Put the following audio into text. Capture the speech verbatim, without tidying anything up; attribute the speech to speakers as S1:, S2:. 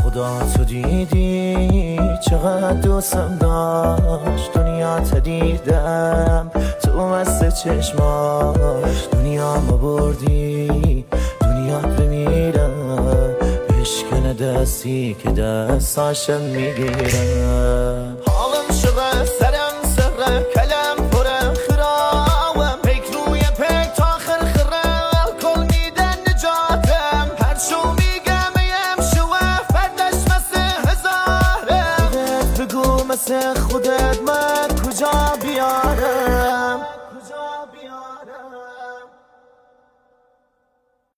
S1: خدا تو دیدی چقدر دوستم داشت، دنیا تا دیدم تو مست چشماش، دنیا ما بردی دنیا بمیرم، بشکنه دستی که دستاشم میگیرم. حالم شده سرم سره کلم پره خراوم، پیک روی پیک تا آخر خره الکل میده نجاتم، هر شو میگم ایم شوه فردش مثل هزاره، بگو مثل خودت من کجا بیام.